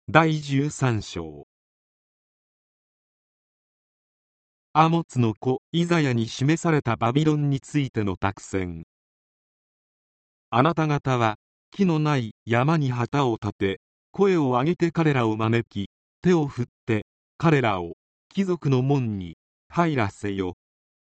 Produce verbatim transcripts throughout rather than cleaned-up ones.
だいじゅうさん章。アモツの子イザヤに示されたバビロンについての託戦。あなた方は木のない山に旗を立て、声を上げて彼らを招き、手を振って彼らを貴族の門に入らせよ。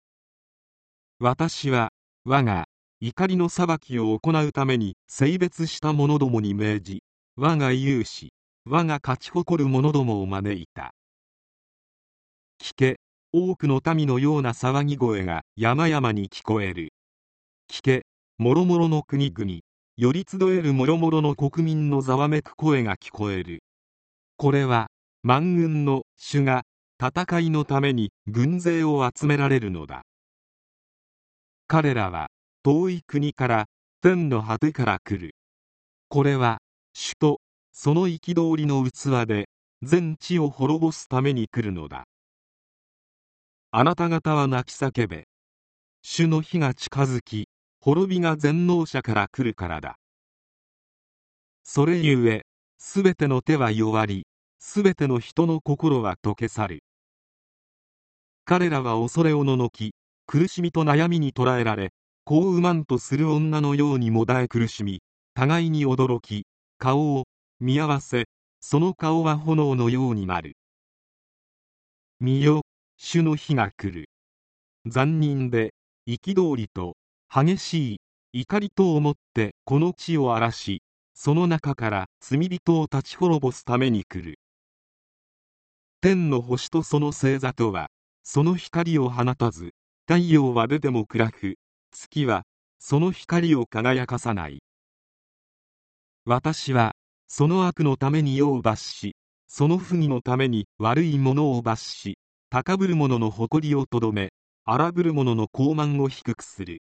私は我が怒りの裁きを行うために性別した者どもに命じ、我が勇士我が勝ち誇る者どもを招いた。聞け、多くの民のような騒ぎ声が山々に聞こえる。聞け、もろもろの国々、より集えるもろもろの国民のざわめく声が聞こえる。これは万軍の主が戦いのために軍勢を集められるのだ。彼らは遠い国から天の果てから来る。これは主とその憤りの器で全地を滅ぼすために来るのだ。あなた方は泣き叫べ。主の日が近づき、滅びが全能者から来るからだ。それゆえ、すべての手は弱り、すべての人の心は溶け去る。彼らは恐れおののき、苦しみと悩みに捕らえられ、子を産まんとする女のようにもだえ苦しみ、互いに驚き、顔を見合わせ、その顔は炎のようになる。見よ、主の日が来る。残忍で憤りと激しい怒りと思ってこの地を荒らし、その中から罪人を立ち滅ぼすために来る。天の星とその星座とはその光を放たず、太陽は出ても暗く、月はその光を輝かさない。私はその悪のために世を罰し、その不義のために悪いものを罰し、高ぶる者の誇りをとどめ、荒ぶる者の高慢を低くする。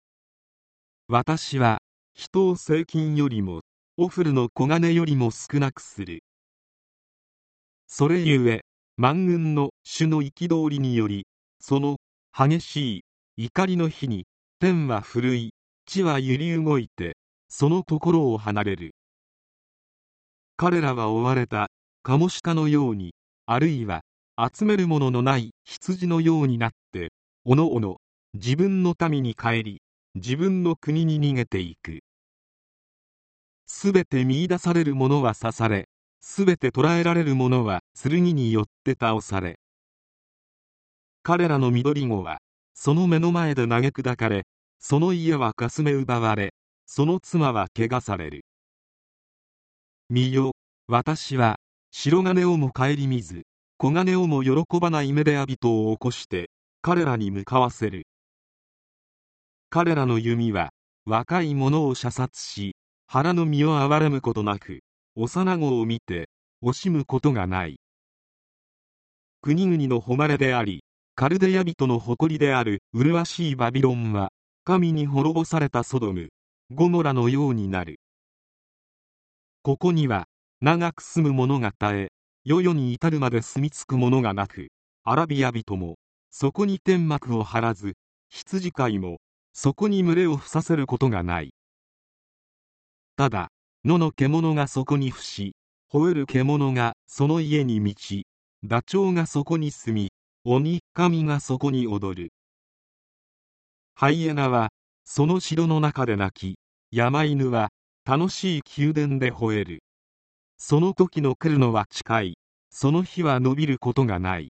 私は人を精金よりもオフルの小金よりも少なくする。それゆえ万軍の主の憤りにより、その激しい怒りの日に天は震い、地は揺り動いてそのところを離れる。彼らは追われたカモシカのように、あるいは集めるもののない羊のようになって、おのおの自分の民に帰り、自分の国に逃げていく。すべて見出されるものは刺され、すべて捕らえられるものは剣によって倒され、彼らの緑子はその目の前で投げ砕かれ、その家はかすめ奪われ、その妻は汚される。見よ、私は白金をも顧みず、小金をも喜ばない目で人を起こして彼らに向かわせる。彼らの弓は若い者を射殺し、腹の身を憐れむことなく、幼子を見て惜しむことがない。国々の誉れであり、カルデヤ人の誇りである麗しいバビロンは、神に滅ぼされたソドム、ゴモラのようになる。ここには長く住む者が絶え、世々に至るまで住み着く者がなく、アラビア人もそこに天幕を張らず、羊飼いもそこに群れを伏させることがない。ただ野の獣がそこに伏し、吠える獣がその家に満ち、ダチョウがそこに住み、鬼神がそこに踊る。ハイエナはその城の中で鳴き、山犬は楽しい宮殿で吠える。その時の来るのは近い。その日は伸びることがない。